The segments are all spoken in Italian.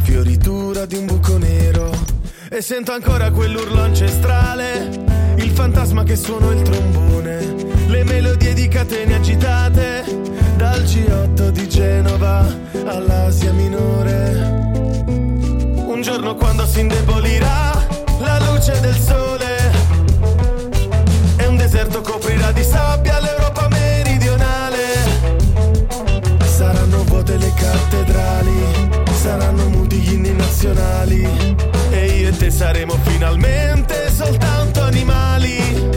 fioritura di un buco nero. E sento ancora quell'urlo ancestrale, il fantasma che suona il trombone, le melodie di catene agitate, dal G8 di Genova all'Asia minore. Un giorno quando si indebolirà la luce del sole e un deserto coprirà di sabbia l'Europa meridionale, saranno vuote le cattedrali, saranno muti gli inni nazionali e io e te saremo finalmente soltanto animali.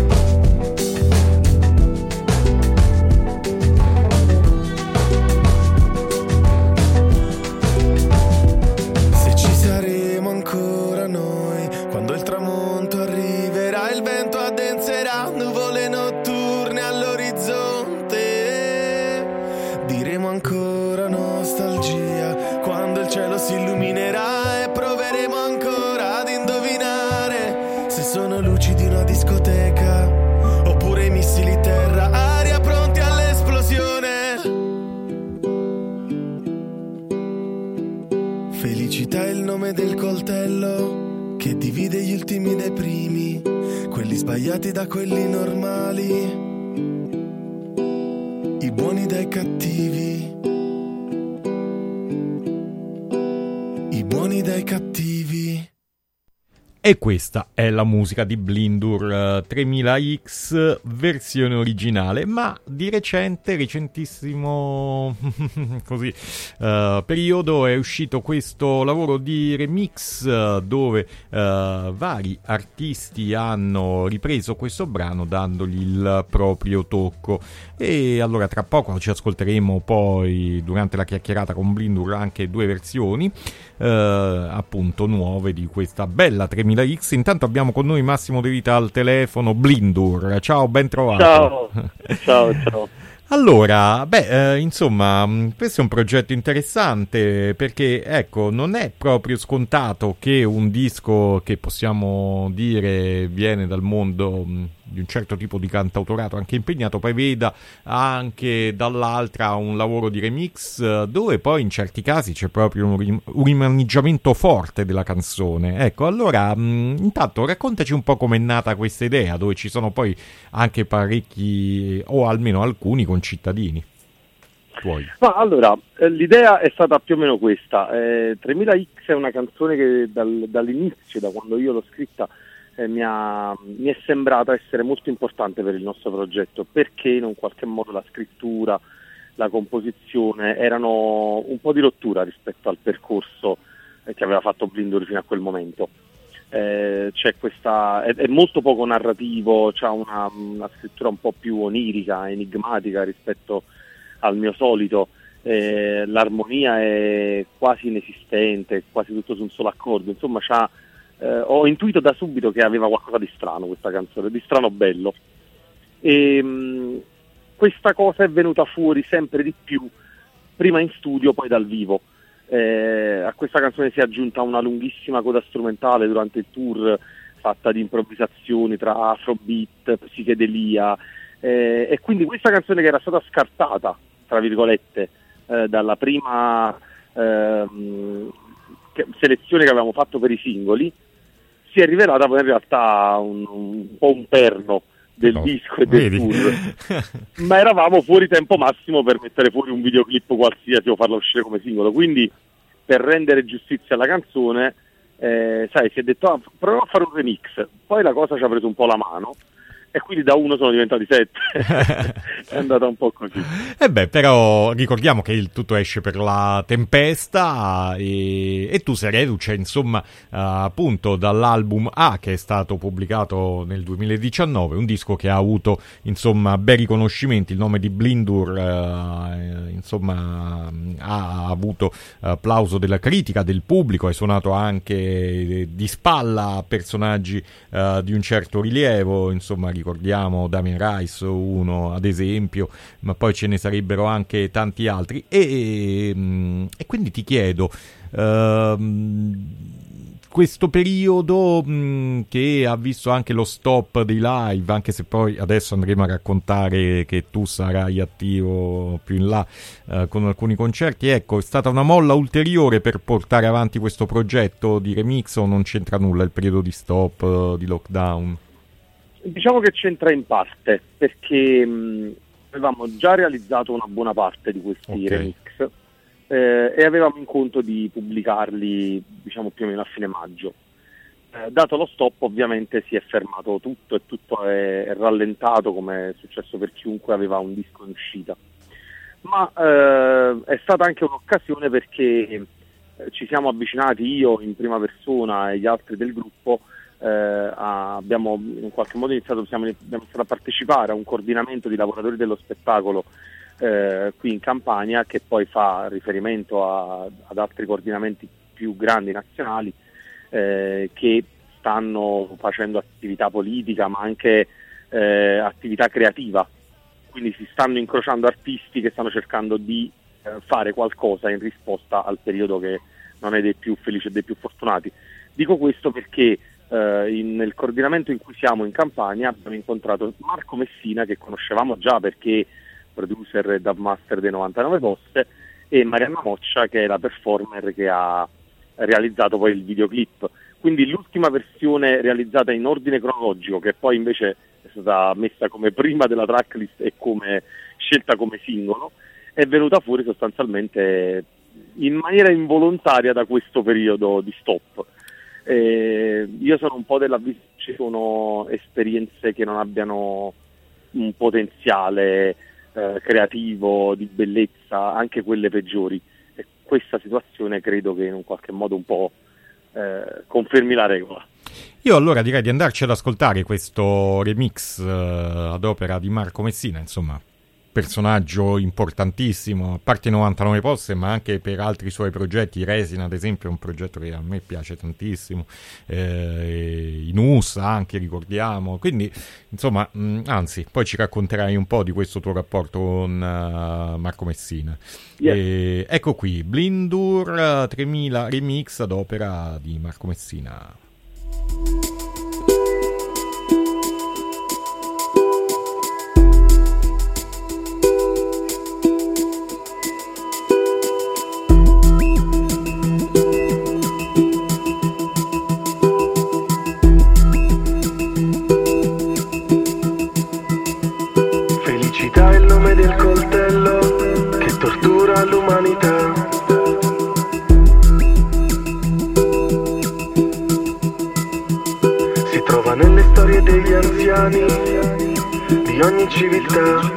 Se ci saremo ancora noi, quando il tramonto arriverà, il vento addenserà nuvole notturne all'orizzonte, diremo ancora nostalgia quando il cielo si illuminerà e proveremo ancora ad indovinare se sono luci di una discoteca oppure i missili terra-aria pronti all'esplosione. Felicità è il nome del coltello che divide gli ultimi dai primi, quelli sbagliati da quelli normali, i buoni dai cattivi, i buoni dai cattivi. E questa è la musica di Blindur 3000X versione originale, ma di recentissimo così periodo è uscito questo lavoro di remix dove vari artisti hanno ripreso questo brano dandogli il proprio tocco. E allora tra poco ci ascolteremo poi durante la chiacchierata con Blindur anche due versioni appunto nuove di questa bella 3000X. Intanto abbiamo con noi Massimo De Vita al telefono. Blindur, ciao, ben trovato. Ciao. Allora, insomma, questo è un progetto interessante perché, ecco, non è proprio scontato che un disco che possiamo dire viene dal mondo di un certo tipo di cantautorato anche impegnato poi veda anche dall'altra un lavoro di remix dove poi in certi casi c'è proprio un rimaneggiamento forte della canzone. Ecco, allora intanto raccontaci un po' com'è nata questa idea, dove ci sono poi anche parecchi o almeno alcuni concittadini tuoi. Ma allora, l'idea è stata più o meno questa. 3000X è una canzone che dall'inizio, da quando io l'ho scritta, mi è sembrata essere molto importante per il nostro progetto, perché in un qualche modo la scrittura, la composizione erano un po' di rottura rispetto al percorso che aveva fatto Blindur fino a quel momento. C'è questa, è molto poco narrativo, c'ha una scrittura un po' più onirica, enigmatica rispetto al mio solito, l'armonia è quasi inesistente, quasi tutto su un solo accordo, insomma ho intuito da subito che aveva qualcosa di strano questa canzone, di strano bello, e questa cosa è venuta fuori sempre di più, prima in studio poi dal vivo. A questa canzone si è aggiunta una lunghissima coda strumentale durante il tour, fatta di improvvisazioni tra afrobeat, psichedelia, e quindi questa canzone che era stata scartata, tra virgolette, dalla prima selezione che avevamo fatto per i singoli, si è rivelata poi in realtà un po' un perno del disco e del tour, ma eravamo fuori tempo massimo per mettere fuori un videoclip qualsiasi o farlo uscire come singolo, quindi per rendere giustizia alla canzone si è detto proviamo a fare un remix, poi la cosa ci ha preso un po' la mano e quindi da 1 sono diventati 7. È andata un po' così. Però ricordiamo che il tutto esce per La Tempesta e tu sei reduce, insomma, appunto dall'album A, che è stato pubblicato nel 2019, un disco che ha avuto, insomma, bei riconoscimenti. Il nome di Blindur, insomma, ha avuto applauso della critica, del pubblico, hai suonato anche di spalla a personaggi di un certo rilievo, insomma, ricordiamo Damien Rice, uno ad esempio, ma poi ce ne sarebbero anche tanti altri e quindi ti chiedo questo periodo che ha visto anche lo stop dei live, anche se poi adesso andremo a raccontare che tu sarai attivo più in là con alcuni concerti, ecco, è stata una molla ulteriore per portare avanti questo progetto di remix, o non c'entra nulla il periodo di stop, di lockdown? Diciamo che c'entra in parte, perché avevamo già realizzato una buona parte di questi remix e avevamo in conto di pubblicarli, diciamo, più o meno a fine maggio. Dato lo stop, ovviamente si è fermato tutto e tutto è rallentato, come è successo per chiunque aveva un disco in uscita. Ma è stata anche un'occasione perché ci siamo avvicinati, io in prima persona e gli altri del gruppo, abbiamo in qualche modo abbiamo iniziato a partecipare a un coordinamento di lavoratori dello spettacolo qui in Campania, che poi fa riferimento ad altri coordinamenti più grandi nazionali che stanno facendo attività politica ma anche attività creativa, quindi si stanno incrociando artisti che stanno cercando di fare qualcosa in risposta al periodo che non è dei più felici e dei più fortunati. Dico questo perché nel coordinamento in cui siamo in Campania abbiamo incontrato Marco Messina, che conoscevamo già perché producer e dubmaster dei 99 Poste, e Marianna Moccia, che è la performer che ha realizzato poi il videoclip. Quindi l'ultima versione realizzata in ordine cronologico, che poi invece è stata messa come prima della tracklist e come scelta come singolo, è venuta fuori sostanzialmente in maniera involontaria da questo periodo di stop. Io sono un po' dell'avviso che ci sono esperienze che non abbiano un potenziale creativo, di bellezza, anche quelle peggiori, e questa situazione credo che in un qualche modo un po' confermi la regola. Io allora direi di andarci ad ascoltare questo remix ad opera di Marco Messina, insomma personaggio importantissimo, a parte i 99 Poste, ma anche per altri suoi progetti. Resina, ad esempio, è un progetto che a me piace tantissimo, in USA anche, ricordiamo, quindi insomma, anzi, poi ci racconterai un po' di questo tuo rapporto con Marco Messina. Yes. Ecco qui, Blindur 3000 remix ad opera di Marco Messina. Felicità è il nome del coltello che tortura l'umanità. Si trova nelle storie degli anziani di ogni civiltà.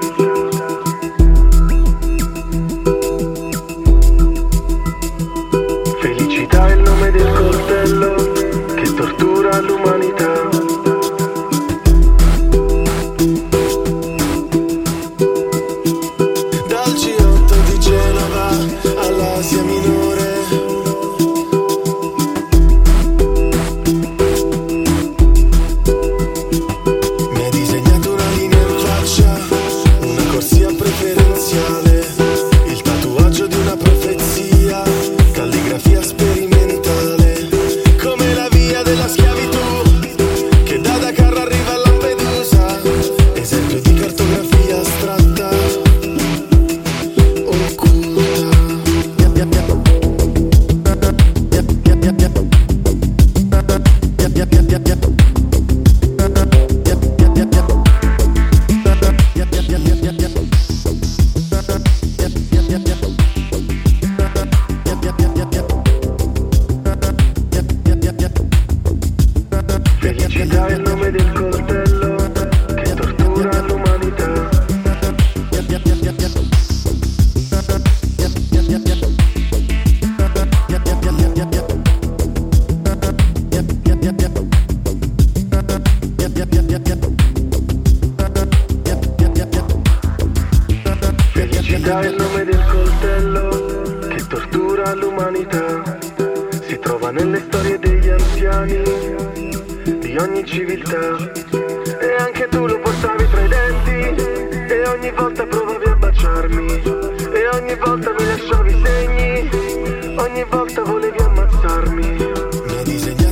Felicità è il nome del coltello che tortura l'umanità. Felicità è il nome del coltello che tortura l'umanità. Si trova nelle storie degli anziani di ogni civiltà. E anche tu lo portavi tra i denti e ogni volta provavi a baciarmi. E ogni volta mi lasciavi segni, ogni volta volevi ammazzarmi. Mi hai disegnato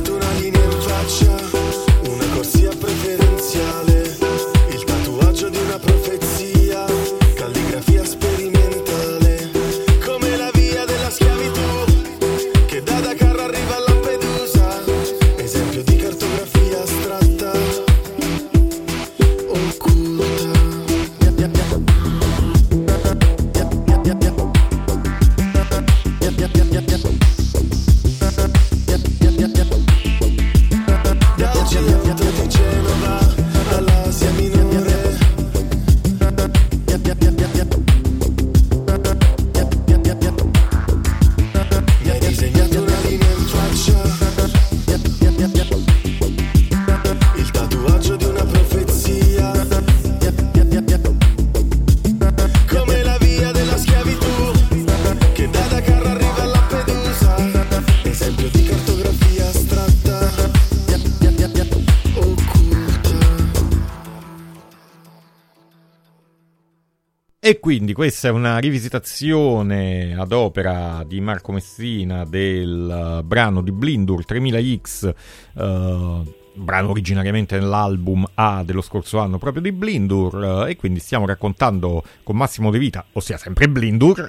E quindi questa è una rivisitazione ad opera di Marco Messina del brano di Blindur 3000X, brano originariamente nell'album A dello scorso anno proprio di Blindur, e quindi stiamo raccontando con Massimo De Vita, ossia sempre Blindur,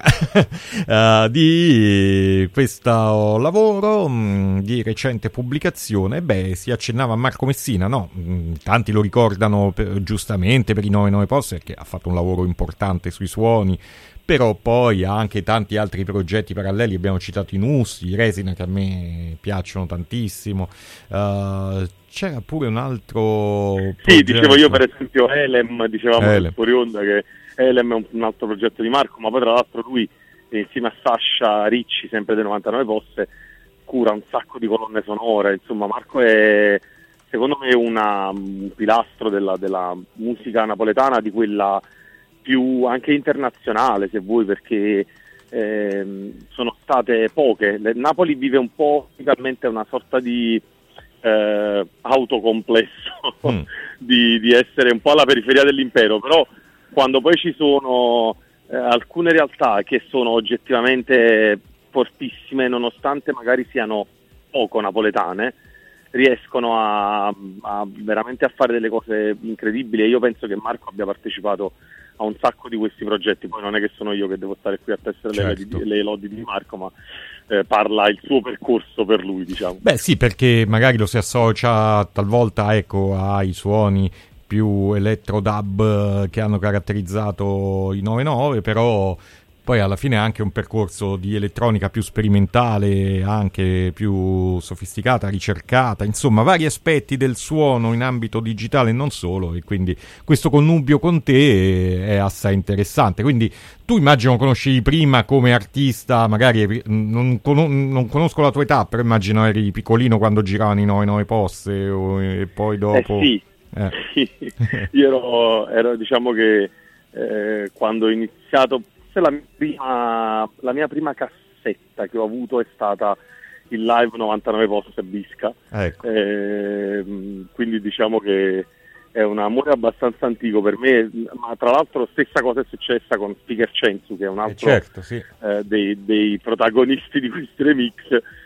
di questo lavoro di recente pubblicazione. Beh, si accennava a Marco Messina, no? Tanti lo ricordano giustamente per i 99 Posse, perché ha fatto un lavoro importante sui suoni, però poi ha anche tanti altri progetti paralleli. Abbiamo citato i Nussi, i Resina, che a me piacciono tantissimo. C'era pure un altro progetto. Sì, dicevo io per esempio Elem, dicevamo fuori onda che Elem è un altro progetto di Marco, ma poi tra l'altro lui insieme a Sasha Ricci, sempre dei 99 Posse, cura un sacco di colonne sonore. Insomma, Marco è secondo me un pilastro della musica napoletana, di quella più anche internazionale, se vuoi, perché sono state poche. Napoli vive un po' musicalmente una sorta di autocomplesso di essere un po' alla periferia dell'impero, però quando poi ci sono alcune realtà che sono oggettivamente fortissime, nonostante magari siano poco napoletane, riescono a veramente a fare delle cose incredibili, e io penso che Marco abbia partecipato a un sacco di questi progetti. Poi non è che sono io che devo stare qui a tessere le lodi di Marco, ma parla il suo percorso per lui, diciamo. Beh sì, perché magari lo si associa talvolta, ecco, ai suoni più electro dub che hanno caratterizzato i 99, però poi alla fine è anche un percorso di elettronica più sperimentale, anche più sofisticata, ricercata, insomma vari aspetti del suono in ambito digitale e non solo, e quindi questo connubio con te è assai interessante. Quindi tu immagino conoscevi prima come artista, magari non conosco la tua età, però immagino eri piccolino quando giravano i 99 Posse e poi dopo... Sì. Io ero diciamo che quando ho iniziato... La mia prima cassetta che ho avuto è stata il live 99 Posse Bisca, ecco. Quindi diciamo che è un amore abbastanza antico per me, ma tra l'altro stessa cosa è successa con Speaker Censu, che è un altro dei protagonisti di questi remix.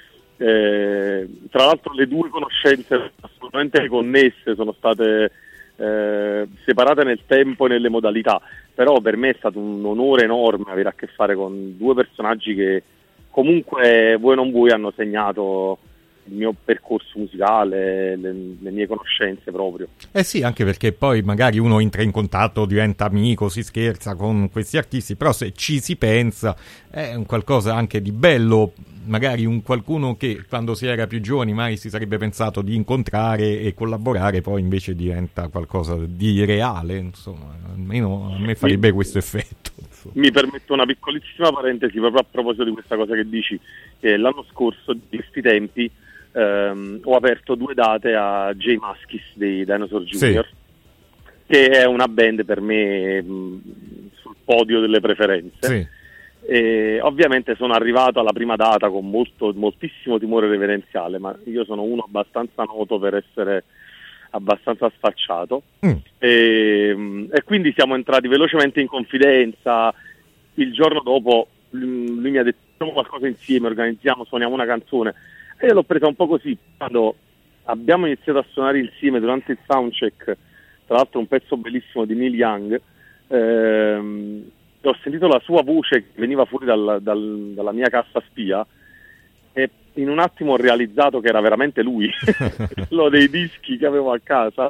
Tra l'altro le due conoscenze assolutamente connesse, sono state separate nel tempo e nelle modalità, però per me è stato un onore enorme avere a che fare con due personaggi che comunque, vuoi non vuoi, hanno segnato il mio percorso musicale, le mie conoscenze proprio. Sì, anche perché poi magari uno entra in contatto, diventa amico, si scherza con questi artisti, però se ci si pensa è un qualcosa anche di bello, magari un qualcuno che quando si era più giovani mai si sarebbe pensato di incontrare e collaborare, poi invece diventa qualcosa di reale, insomma, almeno a me farebbe questo effetto. Insomma. Mi permetto una piccolissima parentesi proprio a proposito di questa cosa che dici, che l'anno scorso, di questi tempi, ho aperto 2 date a J Maskis dei Dinosaur Jr., che è una band per me sul podio delle preferenze. E ovviamente sono arrivato alla prima data con moltissimo timore reverenziale, ma io sono uno abbastanza noto per essere abbastanza sfacciato, e quindi siamo entrati velocemente in confidenza. Il giorno dopo lui mi ha detto: facciamo qualcosa insieme, organizziamo, suoniamo una canzone. E io l'ho presa un po' così. Quando abbiamo iniziato a suonare insieme durante il soundcheck, tra l'altro un pezzo bellissimo di Neil Young, ho sentito la sua voce che veniva fuori dalla mia cassa spia, e in un attimo ho realizzato che era veramente lui, quello dei dischi che avevo a casa.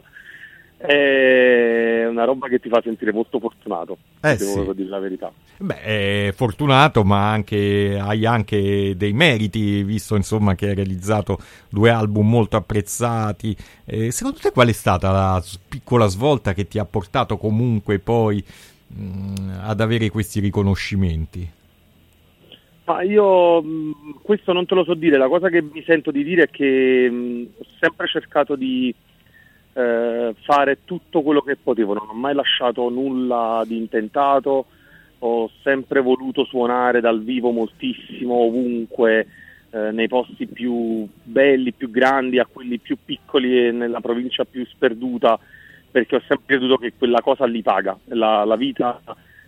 È una roba che ti fa sentire molto fortunato, devo dire la verità. Beh, è fortunato, ma hai anche dei meriti, visto insomma che hai realizzato 2 album molto apprezzati. Secondo te qual è stata la piccola svolta che ti ha portato comunque poi ad avere questi riconoscimenti? Ma io questo non te lo so dire. La cosa che mi sento di dire è che ho sempre cercato di fare tutto quello che potevo, non ho mai lasciato nulla di intentato, ho sempre voluto suonare dal vivo moltissimo, ovunque, nei posti più belli, più grandi, a quelli più piccoli e nella provincia più sperduta, perché ho sempre creduto che quella cosa li paga. La vita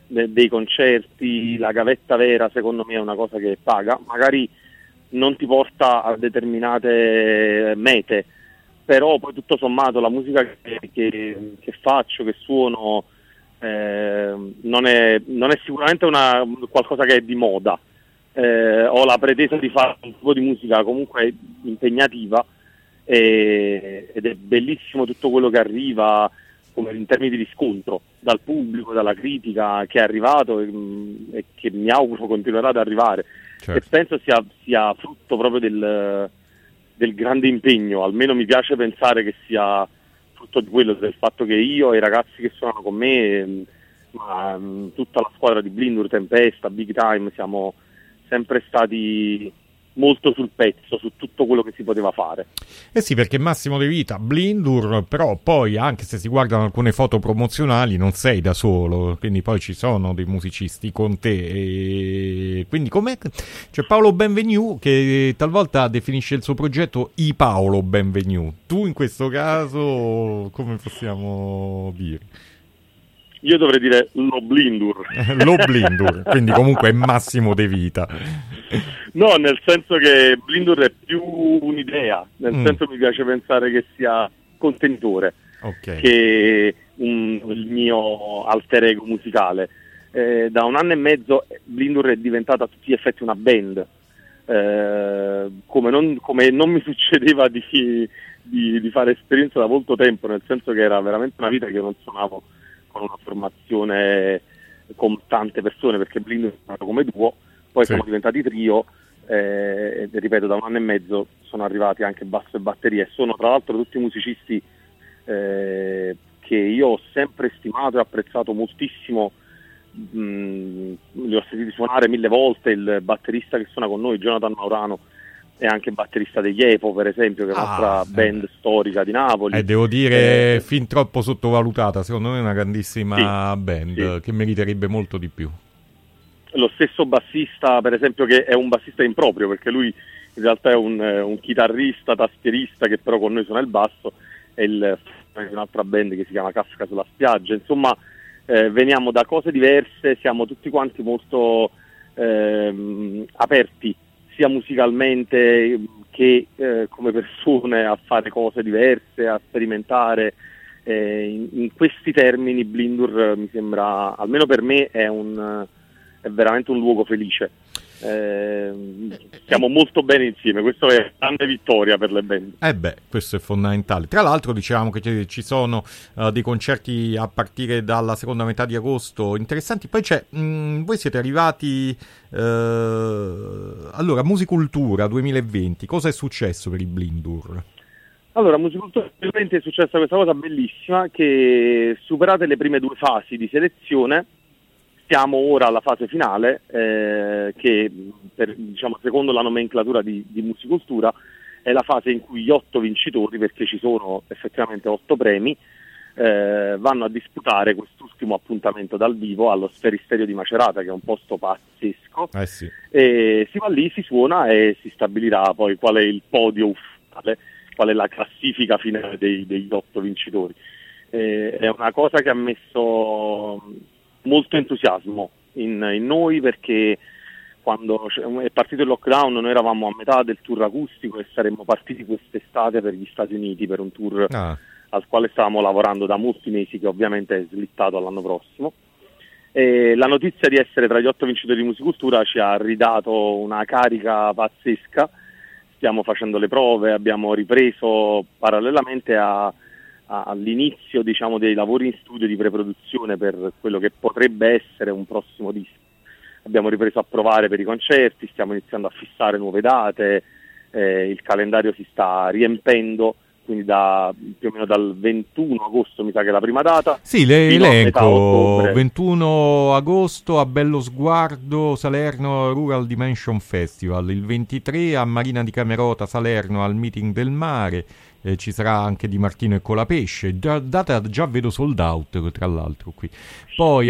dei concerti, la gavetta vera secondo me è una cosa che paga, magari non ti porta a determinate mete, però poi tutto sommato la musica che faccio, che suono, non è sicuramente qualcosa che è di moda. Ho la pretesa di fare un tipo di musica comunque impegnativa, ed è bellissimo tutto quello che arriva come in termini di riscontro dal pubblico, dalla critica che è arrivato e che mi auguro continuerà ad arrivare. Certo. E penso sia frutto proprio del grande impegno, almeno mi piace pensare che sia frutto di quello, del fatto che io e i ragazzi che suonano con me, ma tutta la squadra di Blindur, Tempesta, Big Time, siamo sempre stati molto sul pezzo su tutto quello che si poteva fare. Eh sì, perché Massimo De Vita, Blindur, però poi anche se si guardano alcune foto promozionali non sei da solo, quindi poi ci sono dei musicisti con te, e quindi c'è Paolo Benvenu che talvolta definisce il suo progetto I Paolo Benvenu. Tu in questo caso come possiamo dire? Io dovrei dire lo Blindur. Lo Blindur, quindi comunque è Massimo De Vita. No, nel senso che Blindur è più un'idea, nel senso mi piace pensare che sia contenitore, che il mio alter ego musicale. Da 1 anno e mezzo Blindur è diventata a tutti gli effetti una band, come non mi succedeva di fare esperienza da molto tempo, nel senso che era veramente una vita che io non suonavo con una formazione con tante persone, perché Blindur è nato come duo, poi siamo diventati trio, e ripeto, da 1 anno e mezzo sono arrivati anche basso e batteria, e sono tra l'altro tutti musicisti che io ho sempre stimato e apprezzato moltissimo. Li ho sentiti suonare 1000 volte. Il batterista che suona con noi, Jonathan Maurano, è anche batterista degli Epo, per esempio, che è un'altra band storica di Napoli. Devo dire, fin troppo sottovalutata, secondo me è una grandissima band che meriterebbe molto di più. Lo stesso bassista, per esempio, che è un bassista improprio, perché lui in realtà è un chitarrista, tastierista, che però con noi suona il basso, è un'altra band che si chiama Kafka sulla spiaggia. Insomma, veniamo da cose diverse, siamo tutti quanti molto aperti, sia musicalmente che come persone, a fare cose diverse, a sperimentare. In questi termini Blindur mi sembra, almeno per me, è veramente un luogo felice. Stiamo molto bene insieme, questo è una grande vittoria per le band. Questo è fondamentale. Tra l'altro diciamo che ci sono dei concerti a partire dalla seconda metà di agosto interessanti. Poi voi siete arrivati allora, Musicultura 2020, cosa è successo per i Blindur? Allora, Musicultura 2020 è successa questa cosa bellissima, che superate le prime 2 fasi di selezione siamo ora alla fase finale, che secondo la nomenclatura di Musicultura è la fase in cui gli 8 vincitori, perché ci sono effettivamente 8 premi, vanno a disputare quest'ultimo appuntamento dal vivo allo Sferisterio di Macerata, che è un posto pazzesco. E si va lì, si suona e si stabilirà poi qual è il podio ufficiale, qual è la classifica finale degli 8 vincitori. È una cosa che ha messo molto entusiasmo in noi, perché quando è partito il lockdown noi eravamo a metà del tour acustico e saremmo partiti quest'estate per gli Stati Uniti per un tour al quale stavamo lavorando da molti mesi, che ovviamente è slittato all'anno prossimo. E la notizia di essere tra gli 8 vincitori di Musicultura ci ha ridato una carica pazzesca. Stiamo facendo le prove, abbiamo ripreso parallelamente all'inizio, diciamo, dei lavori in studio di preproduzione per quello che potrebbe essere un prossimo disco. Abbiamo ripreso a provare per i concerti, stiamo iniziando a fissare nuove date, il calendario si sta riempendo, quindi più o meno dal 21 agosto mi sa che è la prima data. Sì, l'elenco: 21 agosto a Bello Sguardo, Salerno Rural Dimension Festival, il 23 a Marina di Camerota, Salerno, al Meeting del Mare. Ci sarà anche Di Martino e Colapesce, data già vedo sold out, tra l'altro qui. Poi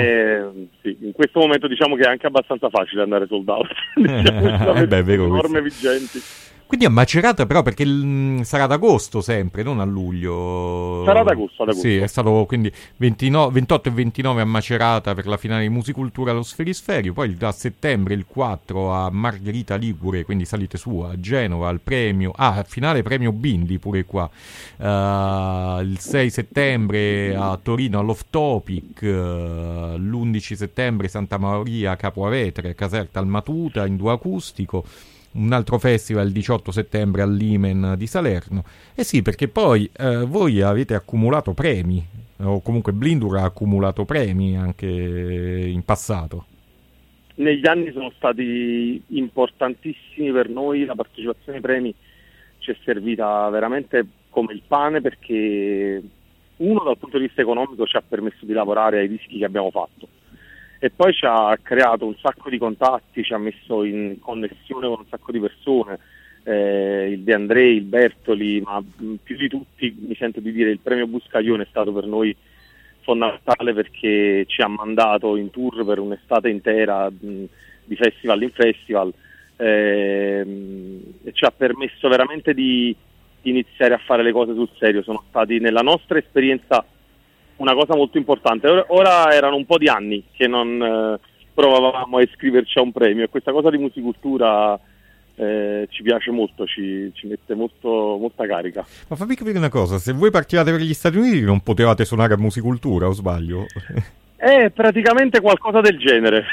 in questo momento diciamo che è anche abbastanza facile andare sold out. Diciamo, vero, norme vigenti. Quindi a Macerata però, perché sarà ad agosto sempre, non a luglio. Sarà ad agosto. Sì, è stato quindi 28 e 29 a Macerata per la finale di Musicultura allo Sferisferio, poi a settembre il 4 a Margherita Ligure, quindi salite su a Genova al premio, finale premio Bindi pure qua. Il 6 settembre a Torino all'Off Topic, l'11 settembre Santa Maria Capua Vetere, Caserta al Matuta in duo acustico, un altro festival il 18 settembre all'Imen di Salerno. Sì, perché poi voi avete accumulato premi, o comunque Blindur ha accumulato premi anche in passato. Negli anni sono stati importantissimi per noi, la partecipazione ai premi ci è servita veramente come il pane, perché uno, dal punto di vista economico, ci ha permesso di lavorare ai dischi che abbiamo fatto, e poi ci ha creato un sacco di contatti, ci ha messo in connessione con un sacco di persone, il De Andrei, il Bertoli, ma più di tutti mi sento di dire il premio Buscaglione è stato per noi fondamentale, perché ci ha mandato in tour per un'estate intera, di festival in festival, e ci ha permesso veramente di iniziare a fare le cose sul serio. Sono stati, nella nostra esperienza, una cosa molto importante. Ora erano un po' di anni che non provavamo a iscriverci a un premio, e questa cosa di Musicultura ci piace molto, ci mette molta carica. Ma fammi capire una cosa, se voi partivate per gli Stati Uniti non potevate suonare a Musicultura, o sbaglio? È praticamente qualcosa del genere.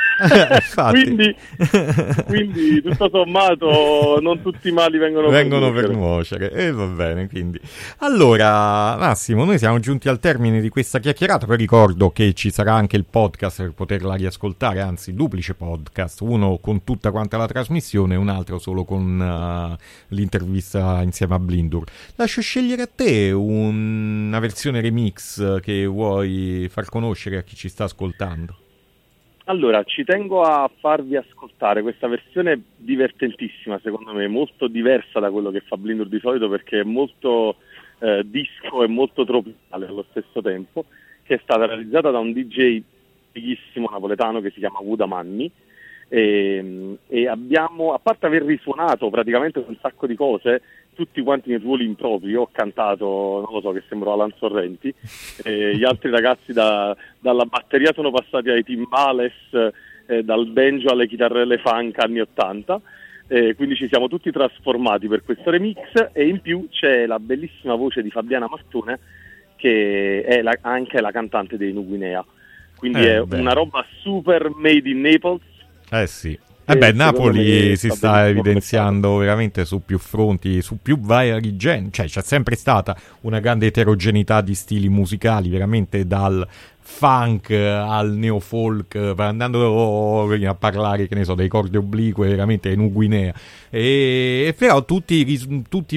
quindi tutto sommato non tutti i mali vengono per nuocere. Va bene, quindi. Allora, Massimo, noi siamo giunti al termine di questa chiacchierata. Poi ricordo che ci sarà anche il podcast per poterla riascoltare, anzi duplice podcast, uno con tutta quanta la trasmissione e un altro solo con l'intervista insieme a Blindur. Lascio scegliere a te una versione remix che vuoi far conoscere a chi ci sta ascoltando. Allora, ci tengo a farvi ascoltare questa versione divertentissima, secondo me molto diversa da quello che fa Blindur di solito, perché è molto disco e molto tropicale allo stesso tempo, che è stata realizzata da un DJ fighissimo napoletano che si chiama Wuda Manni, e abbiamo, a parte aver risuonato praticamente un sacco di cose, tutti quanti nei ruoli impropri. Ho cantato, non lo so, che sembro Alan Sorrenti, gli altri ragazzi dalla batteria sono passati ai timbales, dal banjo alle chitarrelle funk anni 80, quindi ci siamo tutti trasformati per questo remix, e in più c'è la bellissima voce di Fabiana Martone, che è anche la cantante dei Nuguinea, quindi è una roba super made in Naples. Sì. Napoli si sta evidenziando veramente su più fronti, su più vari generi, cioè c'è sempre stata una grande eterogeneità di stili musicali, veramente dal funk al neofolk, andando a parlare, che ne so, dei corde oblique, veramente in Nuguinea, e però tutti i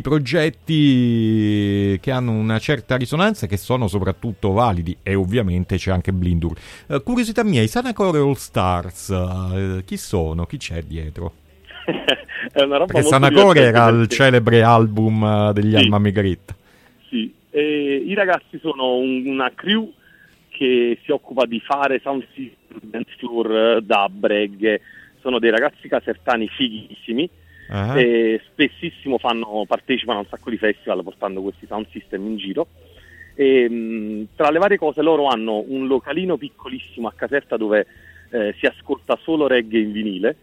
progetti che hanno una certa risonanza e che sono soprattutto validi, e ovviamente c'è anche Blindur. Curiosità mia, i Sanacore All Stars, chi sono? Chi c'è dietro? È una roba. Perché Sanacore era il celebre album degli Alma Megretta. Sì, i ragazzi sono una crew che si occupa di fare sound system, dance floor, dub, reggae. Sono dei ragazzi casertani fighissimi, e spessissimo partecipano a un sacco di festival portando questi sound system in giro, e tra le varie cose loro hanno un localino piccolissimo a Caserta dove si ascolta solo reggae in vinile,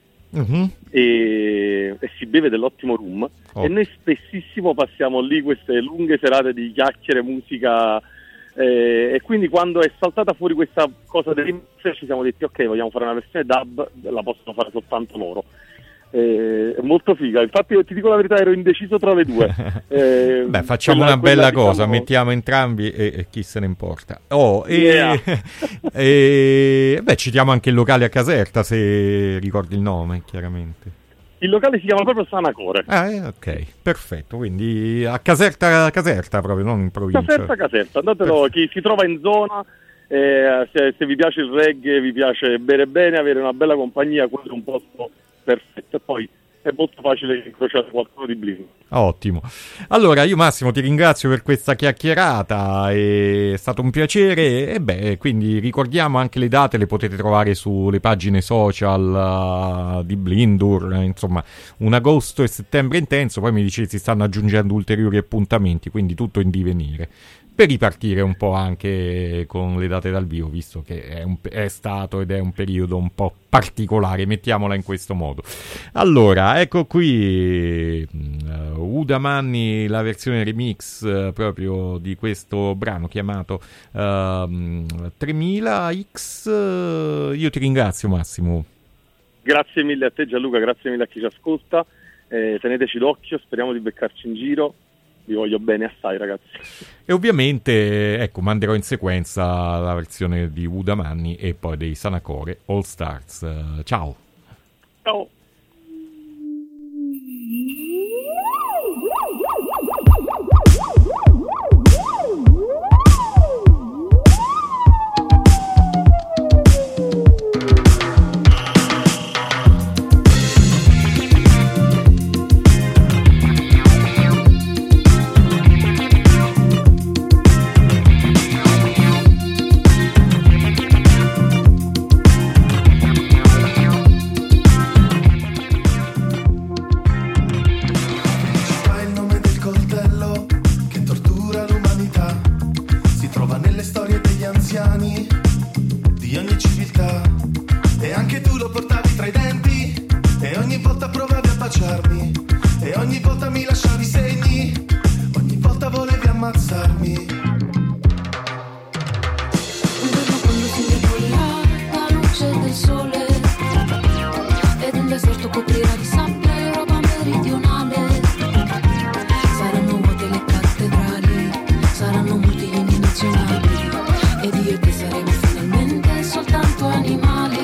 e si beve dell'ottimo rum, e noi spessissimo passiamo lì queste lunghe serate di chiacchiere, musica, e quindi quando è saltata fuori questa cosa del remix ci siamo detti ok, vogliamo fare una versione dub, la possono fare soltanto loro. È molto figa, infatti io ti dico la verità, ero indeciso tra le due. Facciamo una bella cosa, diciamo... mettiamo entrambi e chi se ne importa. Citiamo anche il locale a Caserta, se ricordi il nome, chiaramente. Il locale si chiama proprio Sanacore. Ok, perfetto, quindi a Caserta proprio, non in provincia. Caserta, andatelo, chi si trova in zona, se vi piace il reggae, vi piace bere bene, avere una bella compagnia, quello è un posto perfetto. E poi è molto facile incrociare qualcuno di Blind. Ottimo. Allora, io Massimo ti ringrazio per questa chiacchierata, è stato un piacere e quindi ricordiamo anche le date, le potete trovare sulle pagine social di Blindur, insomma, un agosto e settembre intenso, poi mi dice si stanno aggiungendo ulteriori appuntamenti, quindi tutto in divenire. Per ripartire un po' anche con le date dal vivo, visto che è stato ed è un periodo un po' particolare, mettiamola in questo modo. Allora, ecco qui Udamanni, la versione remix proprio di questo brano chiamato 3000X. Io ti ringrazio Massimo. Grazie mille a te Gianluca, grazie mille a chi ci ascolta, teneteci d'occhio, speriamo di beccarci in giro. Vi voglio bene assai, ragazzi. E ovviamente, ecco, manderò in sequenza la versione di Udamanni e poi dei Sanacore All Stars. Ciao. Ciao. Di ogni civiltà, e anche tu lo portavi tra i denti, e ogni volta provavi a baciarmi, e ogni volta mi lasciavi segni, ogni volta volevi ammazzarmi. Un giorno quando si indeborirà la luce del sole ed un deserto coprirà di sabbia l'Europa meridionale, saranno vuote le cattedrali, saranno muti gli inni nazionali, ed io e te saremo finalmente soltanto animali.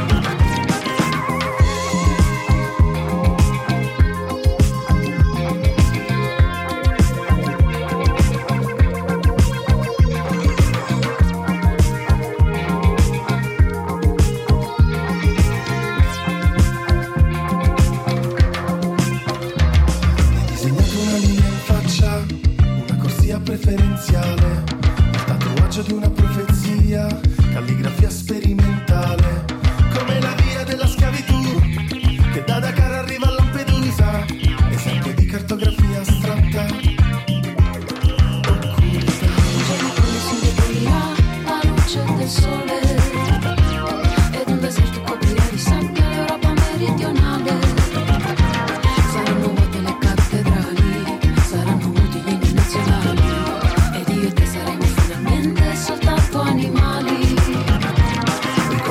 Hai disegnato una linea in faccia, una corsia preferenziale, il tatuaggio di una profezia, calligrafia sperimentale, come la via della schiavitù, che da Dakar arriva a Lampedusa, esempio di cartografia astratta, occulta. Un giorno quando si indeborirà la luce del sole ed un deserto coprirà di sabbia l'Europa meridionale, saranno vuote le cattedrali, saranno muti gli inni nazionali, ed io e te saremo finalmente soltanto animali.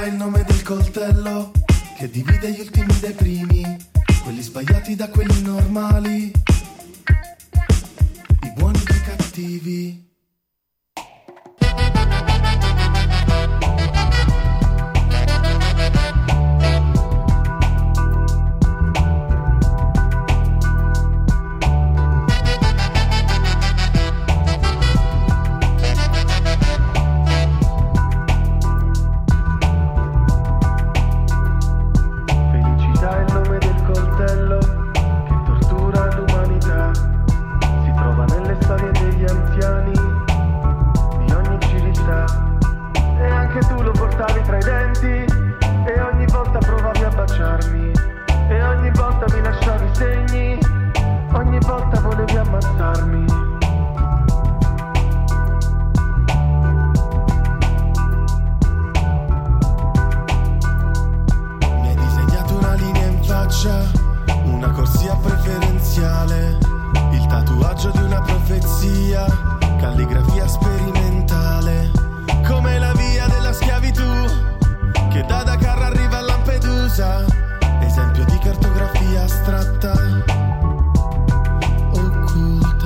Felicità è il nome del coltello che divide gli ultimi dai primi, quelli sbagliati da quelli normali, i buoni dai cattivi. Una corsia preferenziale, il tatuaggio di una profezia, calligrafia sperimentale, come la via della schiavitù che da Dakar arriva a Lampedusa, esempio di cartografia astratta, occulta.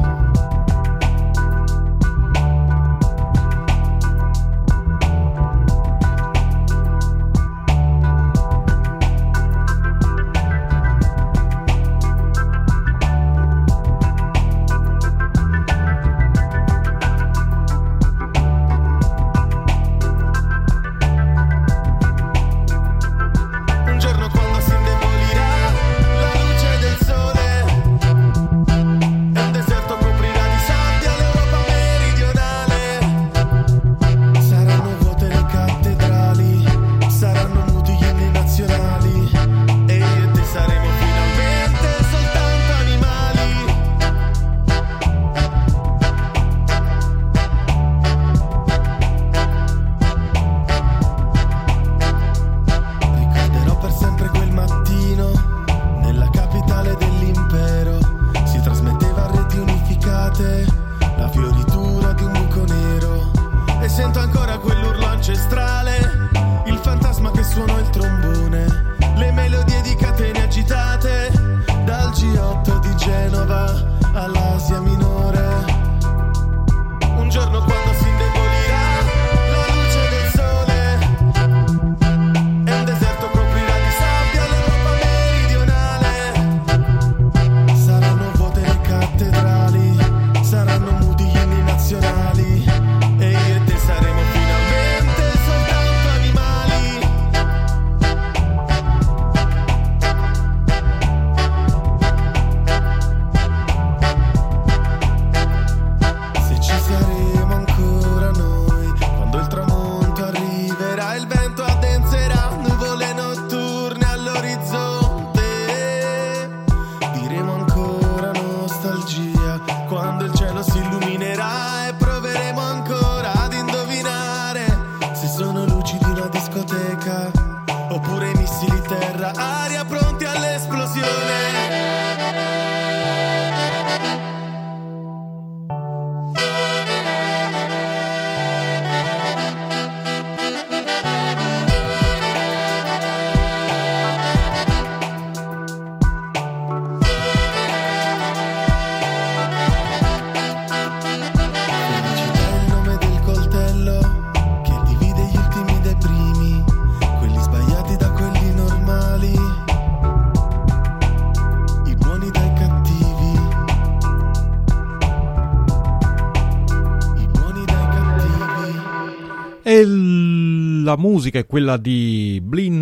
La musica è quella di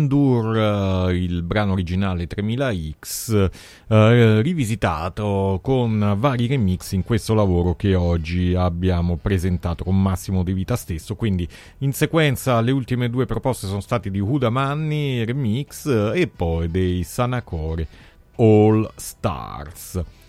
Blindur, il brano originale 3000X, rivisitato con vari remix in questo lavoro che oggi abbiamo presentato con Massimo De Vita stesso. Quindi in sequenza le ultime due proposte sono state di Huda Manni remix e poi dei Sanacore All Stars.